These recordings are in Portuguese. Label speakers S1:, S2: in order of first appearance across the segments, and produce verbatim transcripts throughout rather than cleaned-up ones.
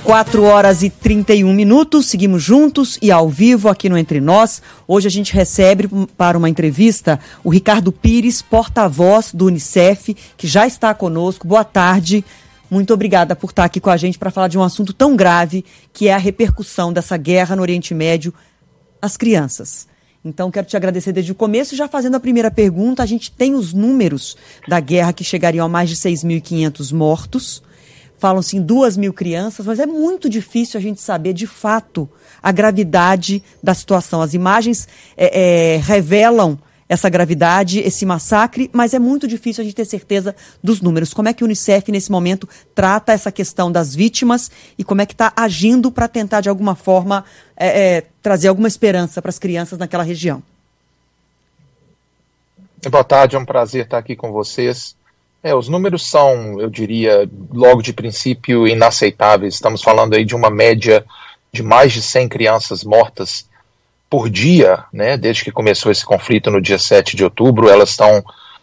S1: quatro horas e trinta e um minutos, seguimos juntos e ao vivo aqui no Entre Nós. Hoje a gente recebe para uma entrevista o Ricardo Pires, porta-voz do Unicef, que já está conosco. Boa tarde, muito obrigada por estar aqui com a gente para falar de um assunto tão grave, que é a repercussão dessa guerra no Oriente Médio às crianças. Então, quero te agradecer desde o começo. Já fazendo a primeira pergunta, a gente tem os números da guerra que chegariam a mais de seis mil e quinhentos mortos. Falam-se em duas mil crianças, mas é muito difícil a gente saber, de fato, a gravidade da situação. As imagens é, é, revelam essa gravidade, esse massacre, mas é muito difícil a gente ter certeza dos números. Como é que o Unicef, nesse momento, trata essa questão das vítimas e como é que está agindo para tentar, de alguma forma, é, é, trazer alguma esperança para as crianças naquela região?
S2: Boa tarde, é um prazer estar aqui com vocês. É, os números são, eu diria, logo de princípio, inaceitáveis. Estamos falando aí de uma média de mais de cem crianças mortas por dia, né, desde que começou esse conflito no dia sete de outubro. Elas estão,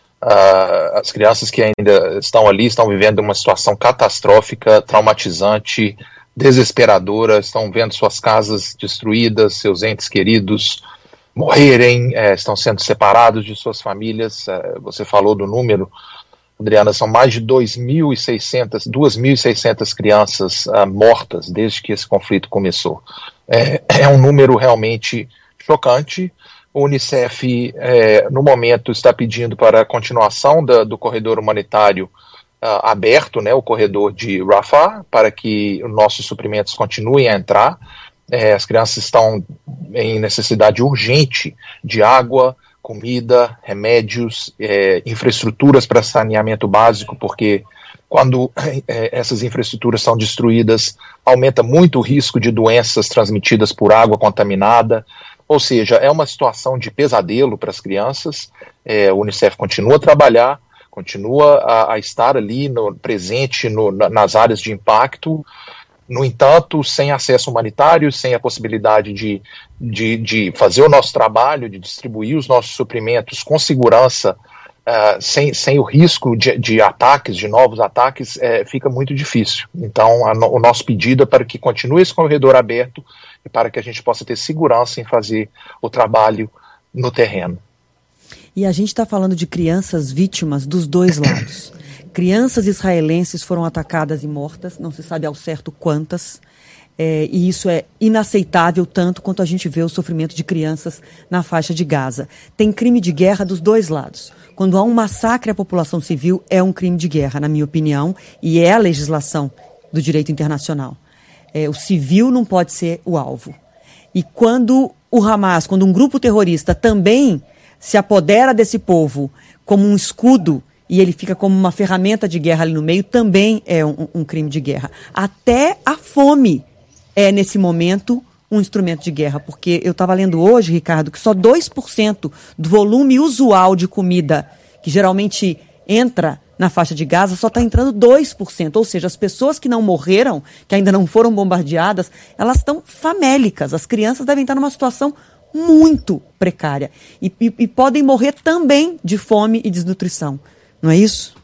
S2: uh, as crianças que ainda estão ali estão vivendo uma situação catastrófica, traumatizante, desesperadora, estão vendo suas casas destruídas, seus entes queridos morrerem, é, estão sendo separados de suas famílias. É, você falou do número, Adriana, são mais de dois mil e seiscentas, duas mil e seiscentas crianças uh, mortas desde que esse conflito começou. É, é um número realmente chocante. O Unicef, é, no momento, está pedindo para a continuação da, do corredor humanitário uh, aberto, né, o corredor de Rafah, para que os nossos suprimentos continuem a entrar. É, as crianças estão em necessidade urgente de água, comida, remédios, é, infraestruturas para saneamento básico, porque quando é, essas infraestruturas são destruídas, aumenta muito o risco de doenças transmitidas por água contaminada. Ou seja, é uma situação de pesadelo para as crianças. É, o Unicef continua a trabalhar, continua a, a estar ali no, presente no, na, nas áreas de impacto. No entanto, sem acesso humanitário, sem a possibilidade de, de, de fazer o nosso trabalho, de distribuir os nossos suprimentos com segurança, uh, sem, sem o risco de, de ataques, de novos ataques, uh, fica muito difícil. Então, a, o nosso pedido é para que continue esse corredor aberto e para que a gente possa ter segurança em fazer o trabalho no terreno.
S1: E a gente está falando de crianças vítimas dos dois lados. Crianças israelenses foram atacadas e mortas, não se sabe ao certo quantas, é, e isso é inaceitável tanto quanto a gente vê o sofrimento de crianças na faixa de Gaza. Tem crime de guerra dos dois lados. Quando há um massacre à população civil, é um crime de guerra, na minha opinião, e é a legislação do direito internacional. É, o civil não pode ser o alvo. E quando o Hamas, quando um grupo terrorista também se apodera desse povo como um escudo, e ele fica como uma ferramenta de guerra ali no meio, também é um, um crime de guerra. Até a fome é, nesse momento, um instrumento de guerra, porque eu estava lendo hoje, Ricardo, que só dois por cento do volume usual de comida, que geralmente entra na faixa de Gaza, só está entrando dois por cento, ou seja, as pessoas que não morreram, que ainda não foram bombardeadas, elas estão famélicas, as crianças devem estar numa situação muito precária, e, e, e podem morrer também de fome e desnutrição. Não é isso?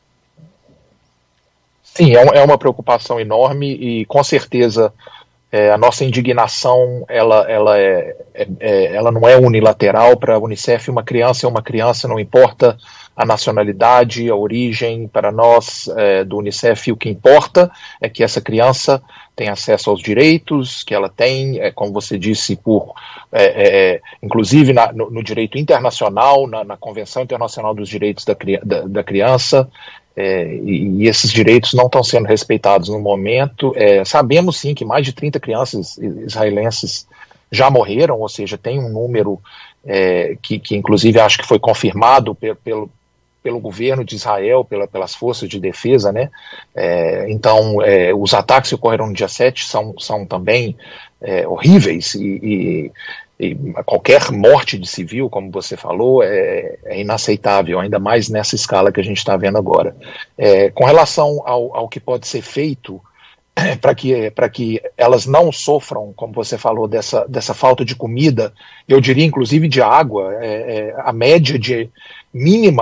S2: Sim, é, um, é uma preocupação enorme e, com certeza, é, a nossa indignação ela, ela, é, é, é, ela não é unilateral. Para a Unicef. Uma criança é uma criança, não importa a nacionalidade, a origem. Para nós, é, do Unicef, o que importa é que essa criança tenha acesso aos direitos que ela tem, é, como você disse, por, é, é, inclusive na, no, no direito internacional, na, na Convenção Internacional dos Direitos da, da, da Criança, é, e, e esses direitos não estão sendo respeitados no momento. É, sabemos sim que mais de trinta crianças israelenses já morreram, ou seja, tem um número é, que, que inclusive acho que foi confirmado pelo, pelo pelo governo de Israel, pela, pelas forças de defesa, né? É, então, é, os ataques que ocorreram no dia sete são, são também é, horríveis e, e, e qualquer morte de civil, como você falou, é, é inaceitável, ainda mais nessa escala que a gente está vendo agora. É, com relação ao, ao que pode ser feito é, para que, para que elas não sofram, como você falou, dessa, dessa falta de comida, eu diria inclusive de água, é, é, a média de mínima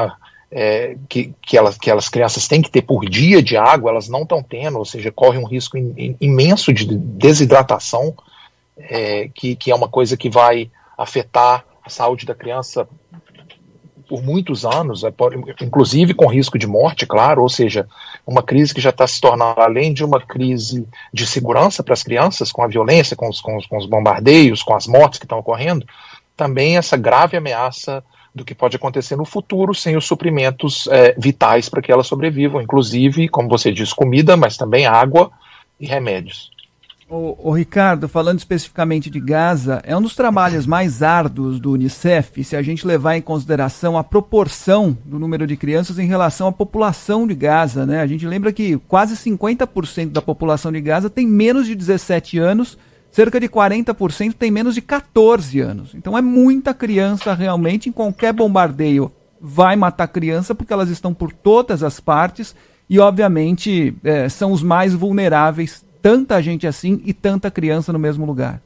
S2: é, que, que, elas, que elas crianças têm que ter por dia de água, elas não estão tendo, ou seja, corre um risco in, in, imenso de desidratação, é, que, que é uma coisa que vai afetar a saúde da criança por muitos anos, inclusive com risco de morte, claro, ou seja, uma crise que já está se tornando, além de uma crise de segurança para as crianças, com a violência, com os, com os, com os bombardeios, com as mortes que estão ocorrendo, também essa grave ameaça do que pode acontecer no futuro sem os suprimentos é, vitais para que elas sobrevivam, inclusive, como você diz, comida, mas também água e remédios.
S3: Ô, ô Ricardo, falando especificamente de Gaza, é um dos trabalhos mais árduos do Unicef, se a gente levar em consideração a proporção do número de crianças em relação à população de Gaza, né? A gente lembra que quase cinquenta por cento da população de Gaza tem menos de dezessete anos, cerca de quarenta por cento tem menos de catorze anos. Então é muita criança realmente, em qualquer bombardeio vai matar criança, porque elas estão por todas as partes e, obviamente, é, são os mais vulneráveis. Tanta gente assim e tanta criança no mesmo lugar.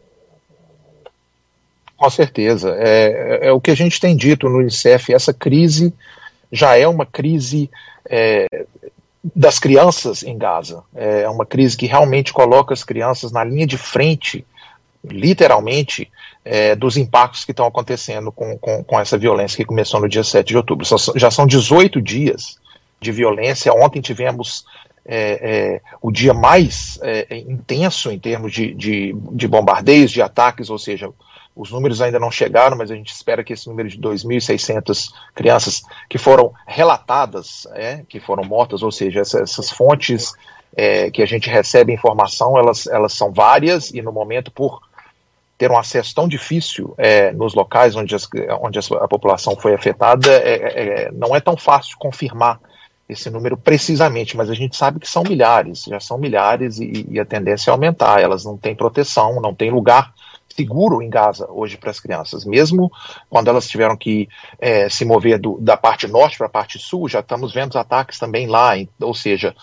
S2: Com certeza. É, é o que a gente tem dito no Unicef, essa crise já é uma crise é, das crianças em Gaza. É uma crise que realmente coloca as crianças na linha de frente, literalmente, é, dos impactos que estão acontecendo com, com, com essa violência que começou no dia sete de outubro. Já são dezoito dias de violência. Ontem tivemos É, é, o dia mais é, intenso em termos de, de, de bombardeios, de ataques, ou seja, os números ainda não chegaram, mas a gente espera que esse número de dois mil e seiscentas crianças que foram relatadas, é, que foram mortas, ou seja, essa, essas fontes é, que a gente recebe informação, elas, elas são várias e no momento, por ter um acesso tão difícil é, nos locais onde, as, onde a população foi afetada, é, é, não é tão fácil confirmar esse número precisamente, mas a gente sabe que são milhares, já são milhares e, e a tendência é aumentar. Elas não têm proteção, não tem lugar seguro em Gaza hoje para as crianças, mesmo quando elas tiveram que é, se mover do, da parte norte para a parte sul, já estamos vendo os ataques também lá, em, ou seja,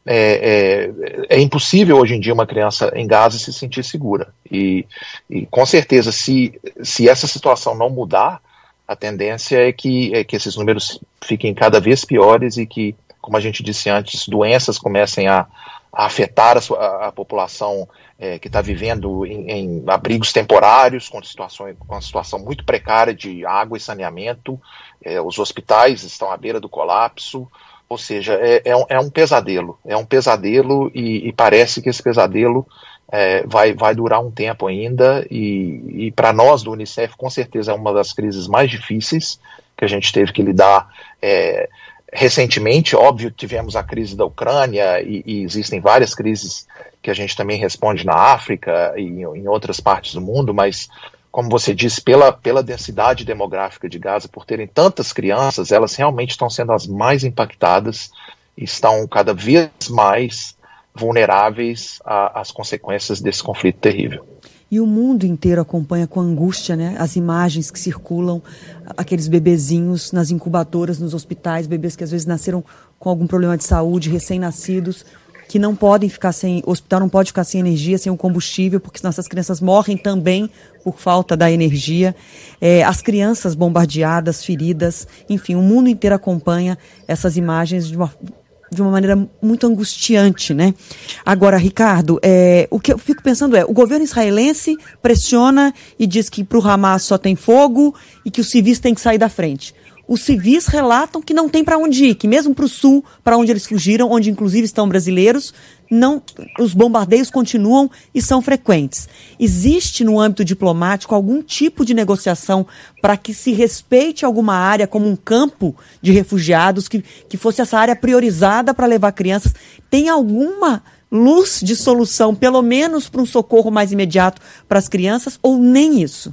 S2: é, é, é impossível hoje em dia uma criança em Gaza se sentir segura e, e com certeza se, se essa situação não mudar, a tendência é que, é que esses números fiquem cada vez piores e que, como a gente disse antes, doenças comecem a, a afetar a, sua, a, a população é, que está vivendo em, em abrigos temporários, com, situação, com uma situação muito precária de água e saneamento. É, os hospitais estão à beira do colapso, ou seja, é, é, um, é um pesadelo. É um pesadelo e, e parece que esse pesadelo É, vai, vai durar um tempo ainda e, e para nós do Unicef com certeza é uma das crises mais difíceis que a gente teve que lidar é, recentemente. Óbvio, tivemos a crise da Ucrânia e, e existem várias crises que a gente também responde na África e em, em outras partes do mundo, mas como você disse, pela, pela densidade demográfica de Gaza, por terem tantas crianças, elas realmente estão sendo as mais impactadas e estão cada vez mais vulneráveis às consequências desse conflito terrível.
S1: E o mundo inteiro acompanha com angústia, né, as imagens que circulam, aqueles bebezinhos nas incubadoras, nos hospitais, bebês que às vezes nasceram com algum problema de saúde, recém-nascidos, que não podem ficar sem, o hospital não pode ficar sem energia, sem o combustível, porque senão essas crianças morrem também por falta da energia. É, as crianças bombardeadas, feridas, enfim, o mundo inteiro acompanha essas imagens de uma de uma maneira muito angustiante, né? Agora, Ricardo, é, o que eu fico pensando é, o governo israelense pressiona e diz que para o Hamas só tem fogo e que os civis têm que sair da frente. Os civis relatam que não tem para onde ir, que mesmo para o sul, para onde eles fugiram, onde inclusive estão brasileiros, não, os bombardeios continuam e são frequentes. Existe no âmbito diplomático algum tipo de negociação para que se respeite alguma área como um campo de refugiados, que, que fosse essa área priorizada para levar crianças? Tem alguma luz de solução, pelo menos para um socorro mais imediato para as crianças, ou nem isso?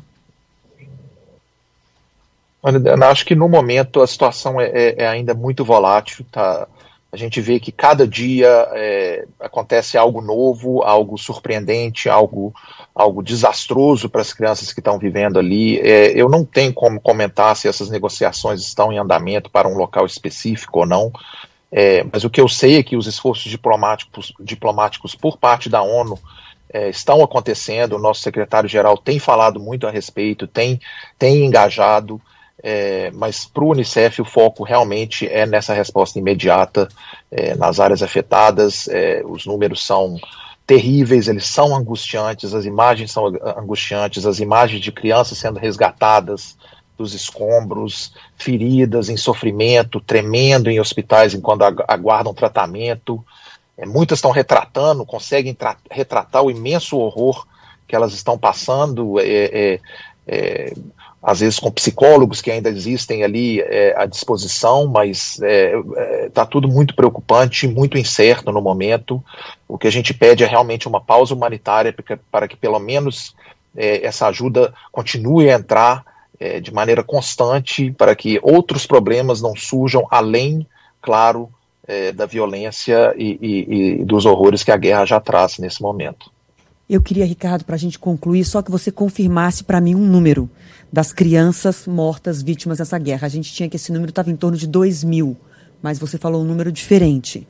S2: Eu acho que no momento a situação é, é, é ainda muito volátil, tá? A gente vê que cada dia é, acontece algo novo, algo surpreendente, algo, algo desastroso para as crianças que estão vivendo ali. É, eu não tenho como comentar se essas negociações estão em andamento para um local específico ou não, é, mas o que eu sei é que os esforços diplomáticos, diplomáticos por parte da ONU é, estão acontecendo. O nosso secretário-geral tem falado muito a respeito, tem, tem engajado. É, mas para o Unicef o foco realmente é nessa resposta imediata, é, nas áreas afetadas. É, os números são terríveis, eles são angustiantes, as imagens são angustiantes, as imagens de crianças sendo resgatadas dos escombros, feridas, em sofrimento, tremendo em hospitais enquanto aguardam tratamento. É, muitas estão retratando, conseguem retratar o imenso horror que elas estão passando, é, é, é, às vezes com psicólogos que ainda existem ali é, à disposição, mas está é, é, tudo muito preocupante, muito incerto no momento. O que a gente pede é realmente uma pausa humanitária para que, para que pelo menos é, essa ajuda continue a entrar é, de maneira constante, para que outros problemas não surjam além, claro, é, da violência e, e, e dos horrores que a guerra já traz nesse momento.
S1: Eu queria, Ricardo, para a gente concluir, só que você confirmasse para mim um número das crianças mortas vítimas dessa guerra. A gente tinha que esse número estava em torno de dois mil, mas você falou um número diferente.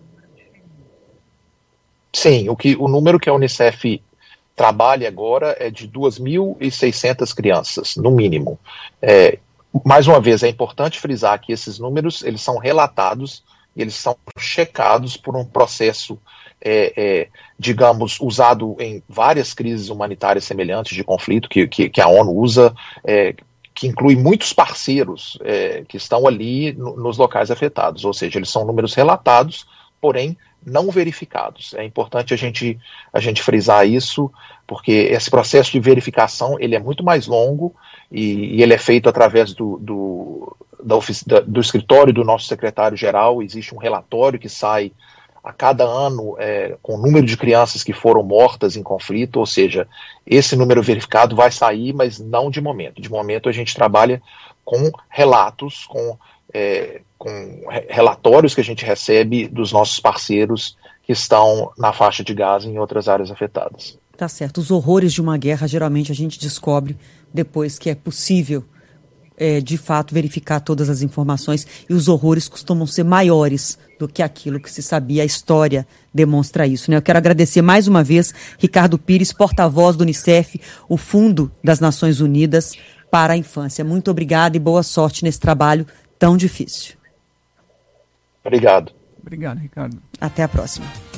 S2: Sim, o, que, o número que a Unicef trabalha agora é de duas mil e seiscentas crianças, no mínimo. É, mais uma vez, é importante frisar que esses números eles são relatados, eles são checados por um processo É, é, digamos, usado em várias crises humanitárias semelhantes de conflito que, que, que a ONU usa, é, que inclui muitos parceiros é, que estão ali no, nos locais afetados, ou seja, eles são números relatados, porém não verificados. É importante a gente, a gente frisar isso, porque esse processo de verificação ele é muito mais longo e, e ele é feito através do, do, da ofici- da, do escritório do nosso secretário-geral. Existe um relatório que sai a cada ano é, com o número de crianças que foram mortas em conflito, ou seja, esse número verificado vai sair, mas não de momento. De momento a gente trabalha com relatos, com, é, com relatórios que a gente recebe dos nossos parceiros que estão na faixa de Gaza e em outras áreas afetadas.
S1: Tá certo. Os horrores de uma guerra geralmente a gente descobre depois que é possível É, de fato, verificar todas as informações, e os horrores costumam ser maiores do que aquilo que se sabia. A história demonstra isso, né? Eu quero agradecer mais uma vez Ricardo Pires, porta-voz do Unicef, o Fundo das Nações Unidas para a Infância. Muito obrigada e boa sorte nesse trabalho tão difícil.
S2: Obrigado.
S3: Obrigado, Ricardo.
S1: Até a próxima.